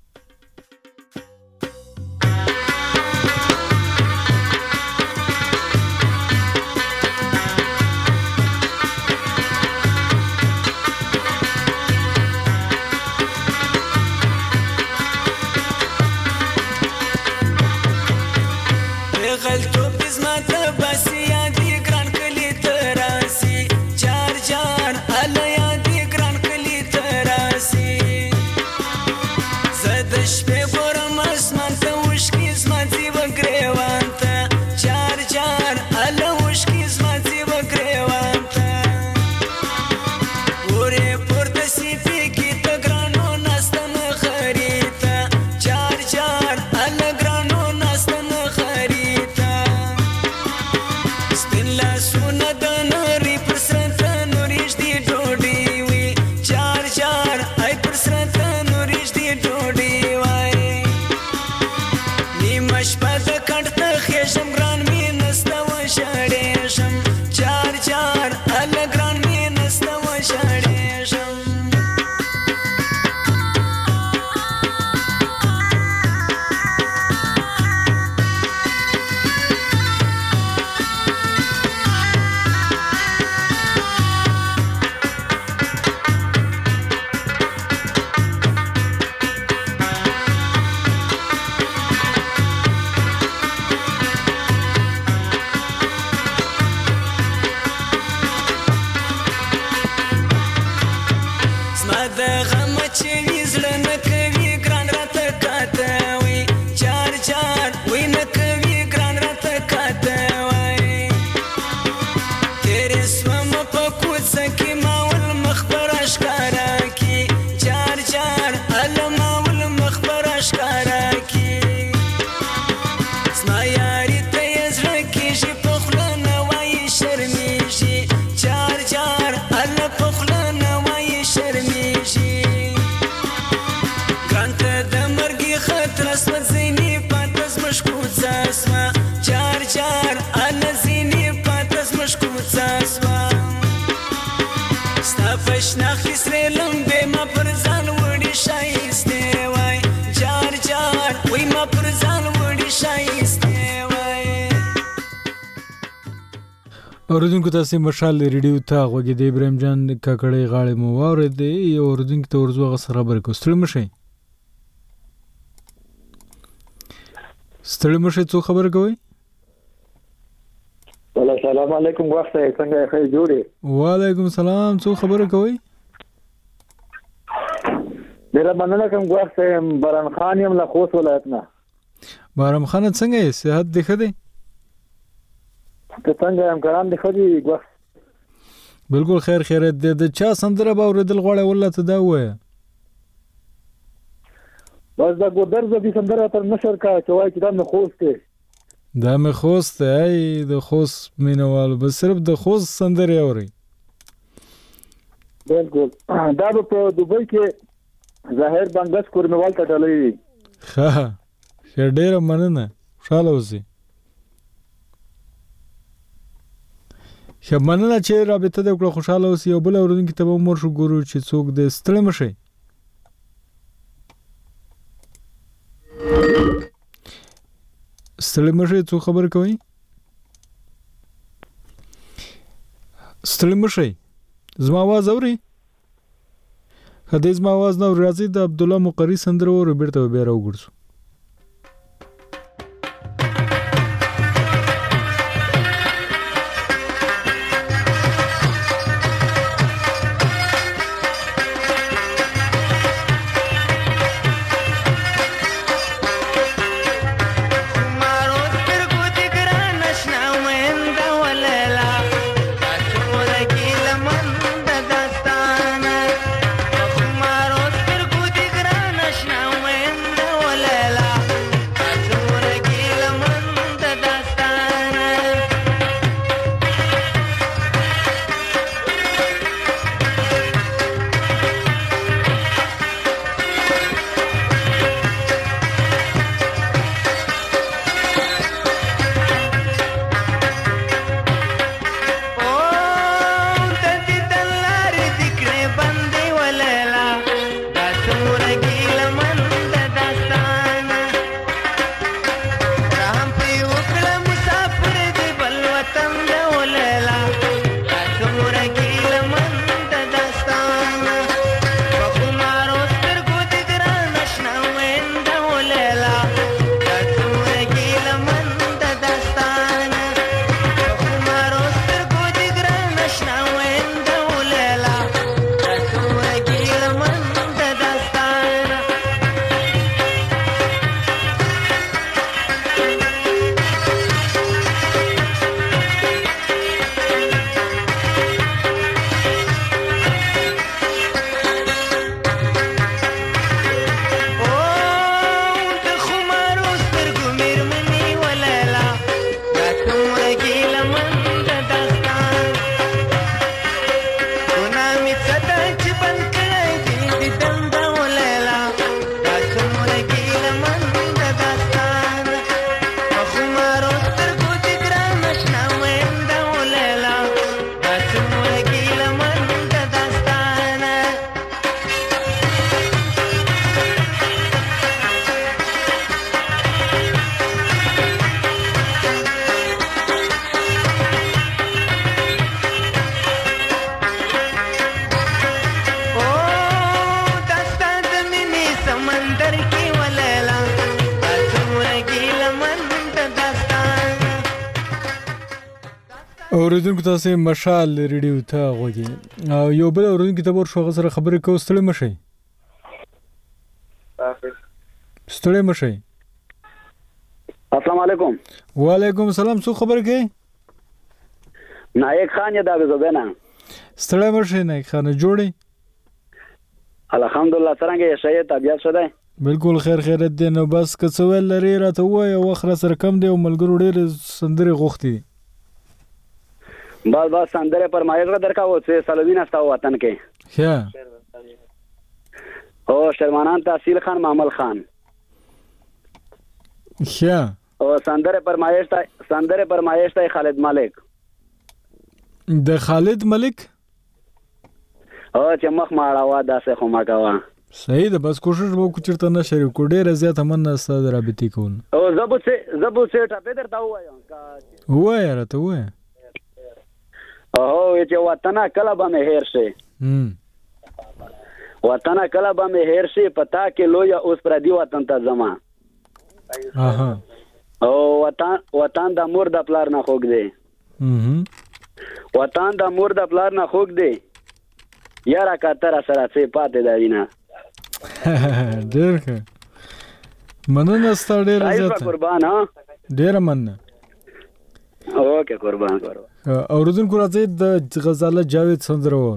اوریدونکو تاسو مشال ریډیو ته غوږی د ابراهیم جان کاکړی غاړې مو واورید یو اوریدونکو ته ورځو غ سره خبرې کو ستړي مشي ستړي مشي څو خبر کوي السلام علیکم وخت څنګه ښه جوړي وعلیکم السلام څو خبر کوي ډیر مننه کوم وخت باران خان یم له خوست ولایت نه باران خان څنګه یې صحت دی ښه دی ته څنګه هم ګرام دی خو دی ګوښ بالکل خیر خیرت دی د چا سندره به اوریدل غواړي والله ته دا وایه بس دا ګودر زبې سندره تر نشر کا چې وایي چې دا مې خوست دی دا مې خوست دی ای د خوست مینوالو بس صرف د خوست سندرې اوري بالکل دا به په دوبۍ کې ظاهر بنګس کورنوال ته ډالۍ ښه ښه ډېره مننه خوشحاله اوسئ شمننه چې رابطه د وکړه خوشاله اوسئ او بل اورونکي ته به مور شو ګورو چې څوک د ستړي مشي ستړي مشي څو خبر کوي ستړي مشي زما आवाज اوري هدي زما आवाज نو راځي د عبد الله مقری سندره او بیرته به راوګرځو Marut kirkuti grana shna wenda walela اوریدونکو تاسو مشال ریډیو ته غوږی او یو بل اوریدونکو ته ورشو سره خبرې کوو ستړي مشي ستړي مشي السلام علیکم وعلیکم السلام څو خبرې کوي نایک خان یا دا زبینا ستړي مشي نایک خان جوړي الحمدلله څنګه یې شې طبيعت شوه بالکل خیر خیرت دی نو بس که څه ویل لري راته وای او خر سره کم دی او ملګرو ډېر سندره غوښتي بس بس سندره پر مایره درکاو چې سلوین استاو وطن کې ها او شرمانان تحصیل خان معمل خان ها او سندره پر مایشت سندره پر مایشت خالد ملک د خالد ملک او چې مخ ماړه وا داسې خو ما کاوه صحیح ده بس کوشش وکړو چې ترنه شریک کو ډېر زیات مننه ستاسو رابطې کول او زبو سه زبو سه ټاپې درته وایم وای راته وای او چې وطن کله به مهر شي هم وطن کله به مهر شي پتا کې لویا اوس پر دی وطن ته زما اها او وطن وطن د مور د پلار نه خوګ دی هم وطن د مور د پلار نه خوګ دی یاره کاتره سره څه پاتې دا وینا ډېر ښه مننه ستاسو ډېر زیات قربان ها ډېر مننه اوکے قربان قربان اوریدونکو راځي د غزاله جاوید سندره ور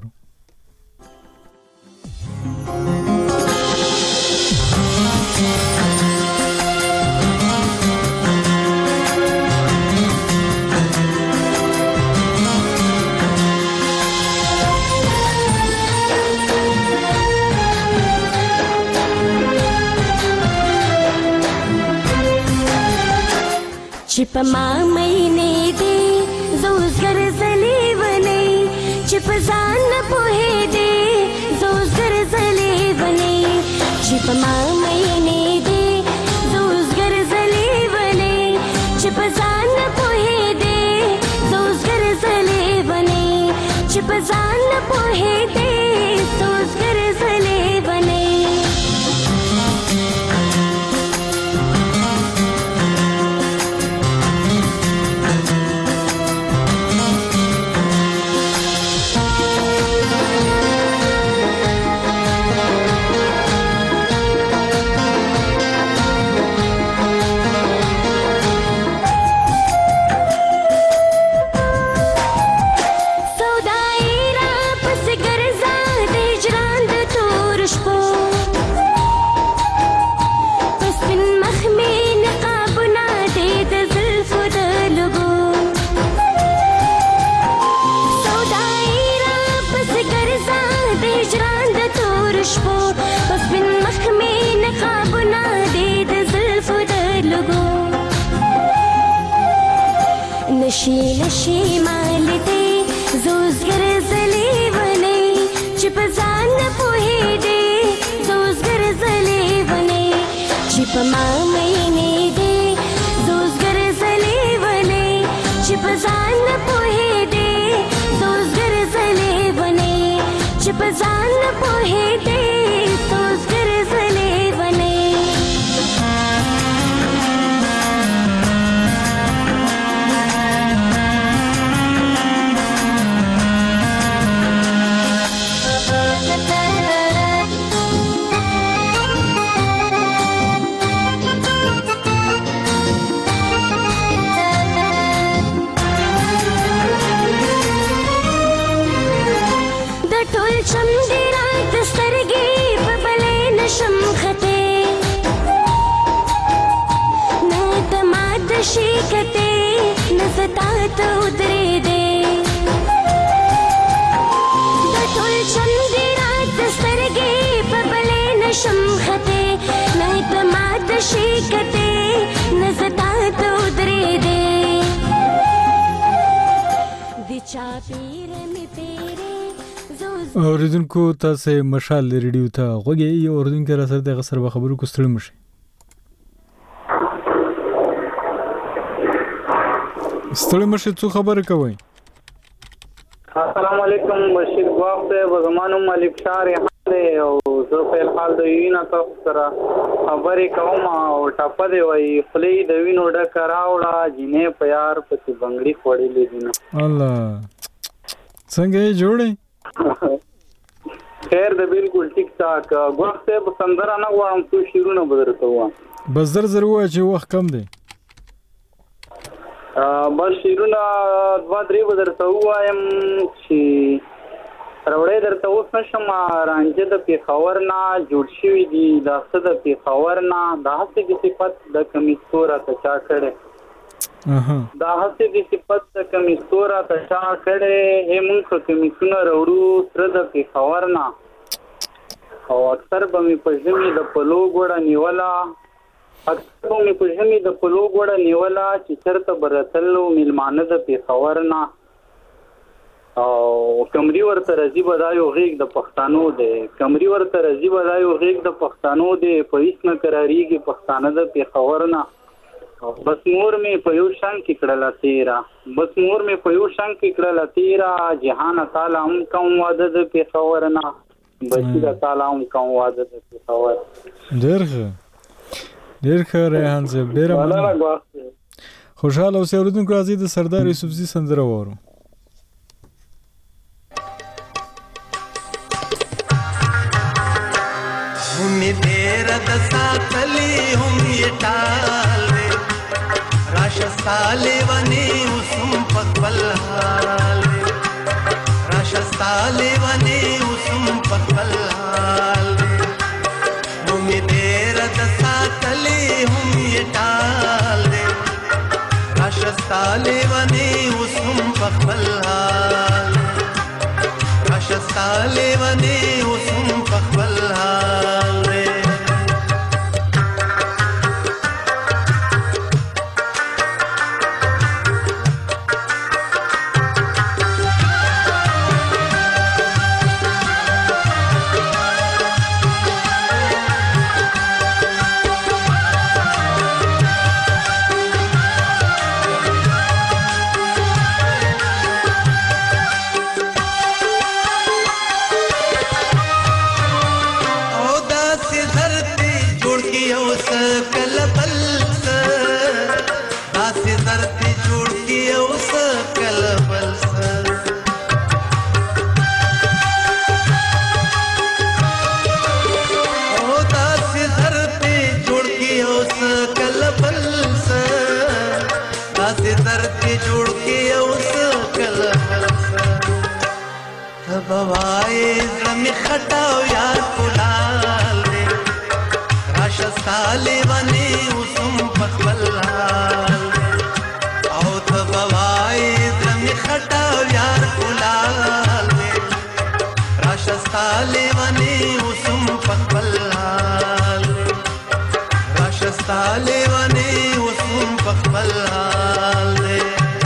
چې په ما مینې دې زوزګر زلې ونې چې په ځان نه پوهېدې زوزګر زلې ونې چې په ما مینې دې زوزګر زلې ونې چې په ځان نه پوهېدې زوزګر زلې ونې چې په ځان نه پوهېدې زوزګر زلې ونې نشي نشي مالتي زوزګر زلې ونې چې په ځان نه پوهېدې زوزګر زلې ونې چې په ما مینې دې زوزګر زلې ونې چې په ځان نه پوهېدې زوزګر زلې ونې چې په ځان نه پوهېدې زوزګر زلې ونې شیکته نستا ته ودرې دې د ټول چندې رات سترګې په بلې نشم خته نه ته مات شیکته نستا ته ودرې دې د چا پیر می پیره اوریدونکو تاسو مشال ریډیو ته غوږی یو اوریدونکو را سره د غسر به خبرو کو ستړي مشي ستړي مشي څه خبره کوي السلام علیکم بشیر باغ ته زمانو ملک شاه او زه په الحال د وینا تاسو سره خبرې کوم او ټاپه دی وای خلی د وینو ډکه راوړه جنې په یار پسې بنګړي خوړلې دي نه الله څنګه یې جوړې خیر د بالکل ټیک ټاک وخت به سندره نه غواړم څو شیرونه به درته وایم بس زر زر ووایه چې وخت کم دی بس شیرونه دوه درې به درته ووایم چې راوړی درته اوس نشم رانجه د پېښور نه جوړ شوي دي دا څه د پېښور نه دا هسې د صفت د کمیستو راته چا کړی دا هسې د صفت د کمیستو راته چا کړی هې مونږ ښه کمیسونه راوړو سره د پېښور نه او اکثر به مې په ژمي د پلو ګوړه نیوله اکثر به مې په ژمي د پلو ګوړه نیوله چې چېرته به راتلو میلمانه د پېښور نه او کمري ورته راځي به دا یو غېږ د پښتانو دی کمري ورته راځي به دا یو غېږ د پښتانو دی په هېڅ نه قرارېږي پښتانه د پېښور نه بس مور مې په یو شان کې کړله تېره بس مور مې په یو شان کې کړله تېره جهانه تاله هم کوم واده د پېښور نه بچي د تاله هم کوم واده د پېښور ډېر ښه ډېر ښه ریحان صاحب ډېره مننه خوشحاله اوسئ اورېدونکو راځئ د سردار یوسفزي سندره واورو هم دیر د ساتلی هم یې ټال دی راشه ستا لیونې اوس هم په خپل حال دی راشه ستا لیونې اوس هم په خپل حال دی هم دیر د ساتلی هم یې ټال دی راشه ستا لیونې اوس هم په خپل حال دی راشه ستا لیونې اوس هم په خپل حال دی بوائے زمی خطاو یار کلال دے راشه سالی ونی اسم پخبل حال دے او تبوائے زمی خطاو یار کلال دے راشه سالی ونی اسم پخبل حال دے راشه سالی ونی اسم پخبل حال دے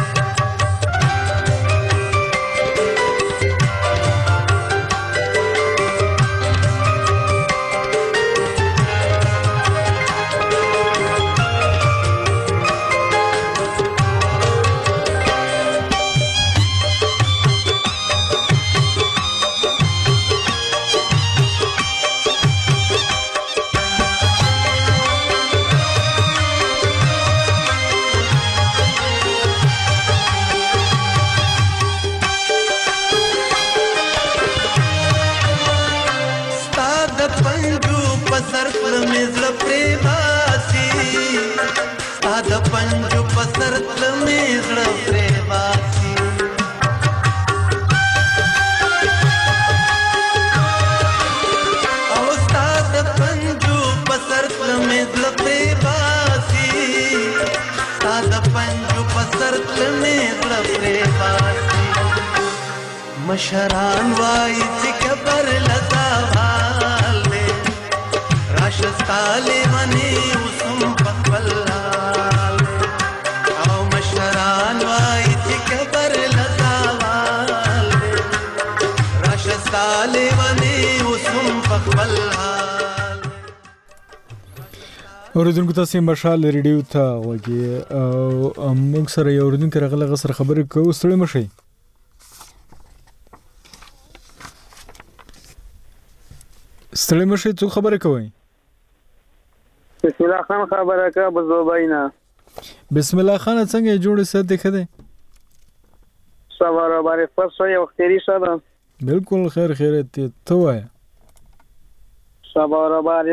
مشران وای چې کبر لزاوال دې راشستاله منی وسم پخپل حال او مشران وای چې کبر لزاوال دې راشستاله منی وسم پخپل حال اوریدونکو تاسو مشال ریډیو ته وګي او موږ سره یو اوریدونکو راغله غسر خبرې کوو ستړي مشي ستړي مشه څو خبره کوي؟ بسم الله خان خبره کا بزوباینا. بسم الله خان څنګه جوړ ست دیکھه ده؟ سوار باندې فرصه یو خیری شته. بالکل خیر خیرت ته وای. سوار باندې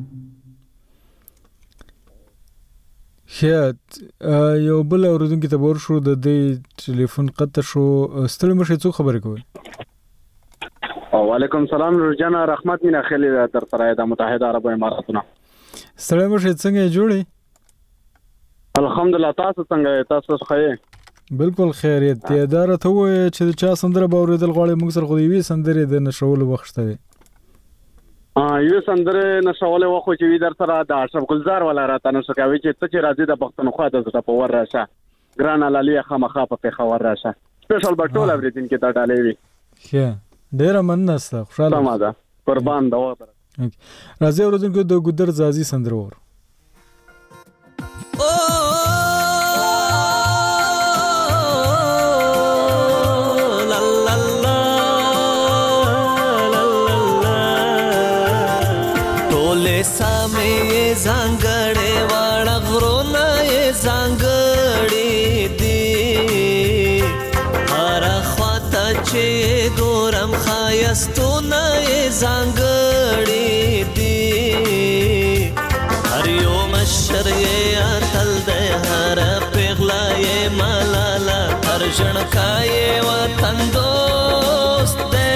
خیات یو بل اوردونکو ته ورشو د دې ټلیفون قطع شو. ستړي مشه څو خبره کوي؟ وعلیکم سلام رجانا رحمت مینا خیلی در سره د متحده عرب اماراتونه. ستړي مشه څنګه جوړي؟ الحمدلله تاسو څنګه تاسو ښه؟ بالکل خیریت دی. دا راته وایي چې چا سندره به اورېدل غواړي موږ سره خو د یوې سندرې د نشولو وخت شته دی. یو سندره نشولو وخت چې وي در سره د اشرف ګلزار ولا راته نشو کوي چې ته چې راځي د پښتونخوا د زړه په ور راشه ګران علي خامخا په پېښور راشه سپیشل به ټول اوریدین کې دا ډالې وي. ښه ډېره مننه ستا خوشاله سمه ده قربان دا وره. راځي اوریدونکو د ګودر زازي سندره ور. سامې زنګړې واړه غرونه یې زنګړې دي هر خواته چې ګورم ښایستونه یې زنګړې دي هر یو مشر یې اتل دی هر پیغله یې ملاله هر ژړکا یې وطن دوست دی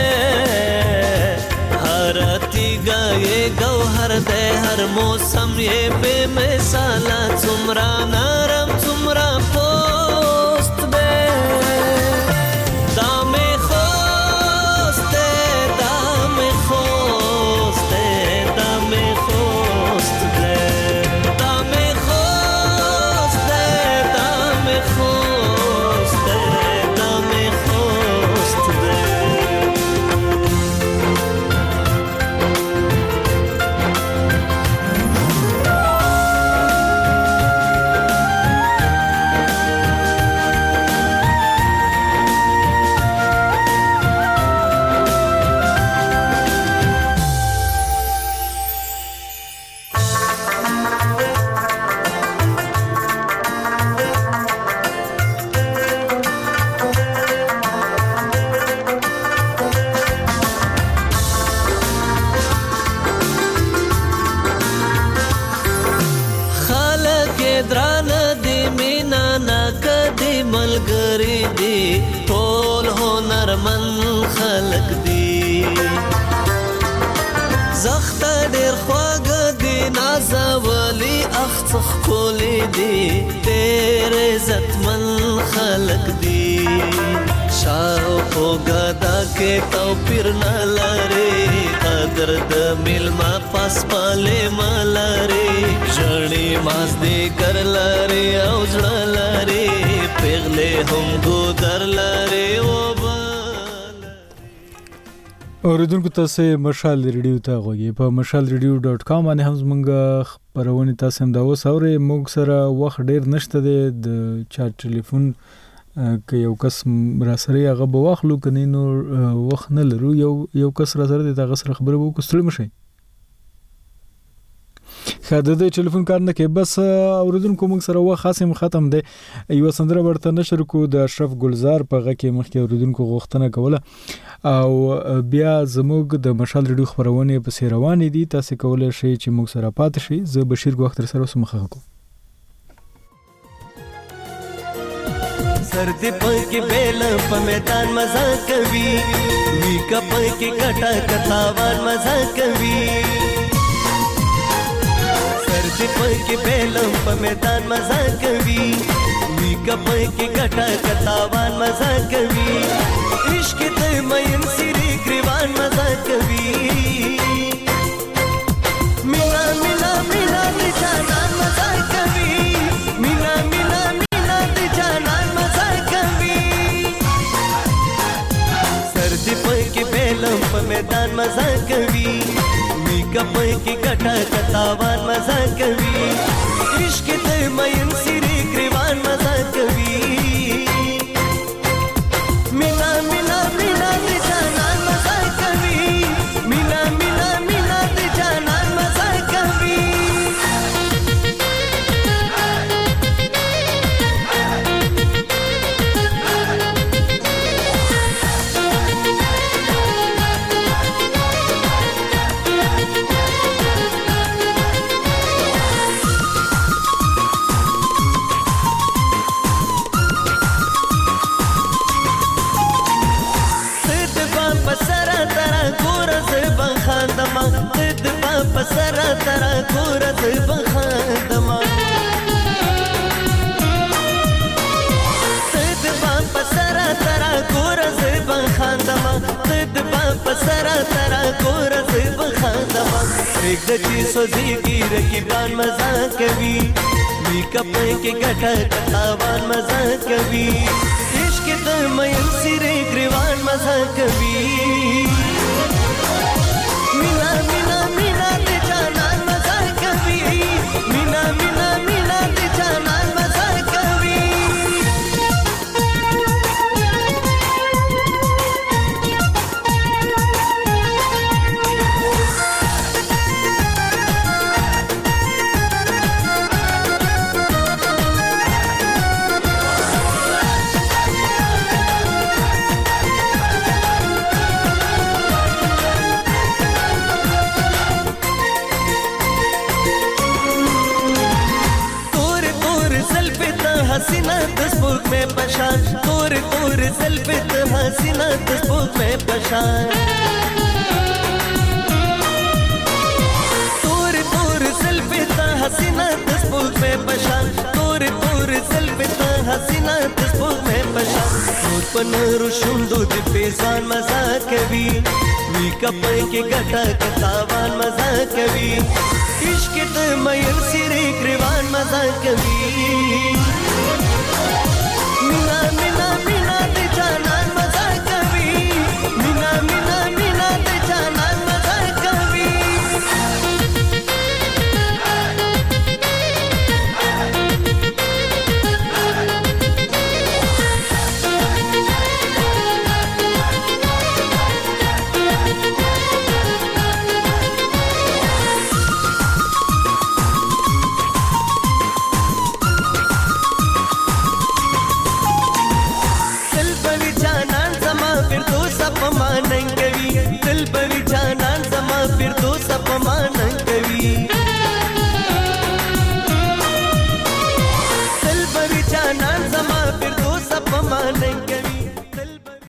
هر تیګه یې ګوهر دی هر موسم یې بې مثاله څومره نرم څومره پوست دی دا مې خوست دی دا مې خوست دی دا مې خوست دی دا مې خوست دی دا مې خوست دی دا مې خوست دی ملګری دی ټول هنرمن خلق دی زخت ډیر خواږه دی نازولی اخڅخ کولی دی ډیر عزتمن خلق دی شاو په ګدا کې توپیر نه لري قدر د ملما پاس پاله مالري ژړې ماز دې کر لري او ځړ لري پیغله هم ګودر لري او اوریدونکو تاسو مشال ریډیو ته غوږی په مشال ریډیو ډاٹ کام باندې هم زمونږ خبرونه تاسو هم دا وسوري موږ سره وخت ډیر نشته د چا ټلیفون که یو کس را سره هغه به واخلو کني نو وخت نه لرو یو یو کس را سره د هغه سره خبره وکړو ستړي مشي خاطر د ټلیفون کار نه کې بس اوریدونکو موږ سره وخت خاصم ختم دی یو سندره ورته نشر کو د اشرف ګلزار په غږ کې مخکې اوریدونکو غوښتنه کوله او بیا زموږ د مشال ریډیو خبرونه په سیروانې دي تاسو کولای شئ چې موږ سره پاتې شئ زه بشیر ګوختر سره سمخه کوم سر دې پکې بیل په میدان مزه کوي وی کپ کې کټا کتاوان مزه کوي سر دې پکې بیل په میدان مزه کوي وی کپ کې کټا کتاوان مزه کوي عشق ته مېن سری ګریوان مزه کوي مینا مینا مینا دې جانان مزه کوي مینا مینا مینا دې جانان مزه کوي سر دې پکې بیلم په میدان مزه کوي وی کپ کې کټا کتاوان مزه کوي عشق ته مېن سری ګریوان مزه کوي مینا مینا مینا دې جانان مزه کوي مینا مینا مینا کور ز بخاندما تد باپ سرا ترا کور ز بخاندما تد باپ سرا ترا کور ز بخاندما ایک د چی سوزی کی رکیبان مزا کوي میکاپ کې ګټه تاوان مزا کوي عشق د مې سره گریوان مزا کوي مینا مینا مینا ته جانان مزا کوي مینا مینا مینا ته جانان مزا کوي हसीना तस्बूक में पशान तोर तोर सल्फत हसीना तस्बूक में पशान तोर तोर सल्फत हसीना तस्बूक में पशान तोर तोर सल्फत हसीना तस्बूक में पशान पन रुशुंदो दे पेसान मजा कभी वी कप के गटा कतावान मजा कभी इश्क त मयर सिरे ग्रीवान मजा कभी मीना मीना मीना ते जानन मजा कभी मीना मीना मीना ते जानन मजा कभी दिल बरी जानन समा फिर दो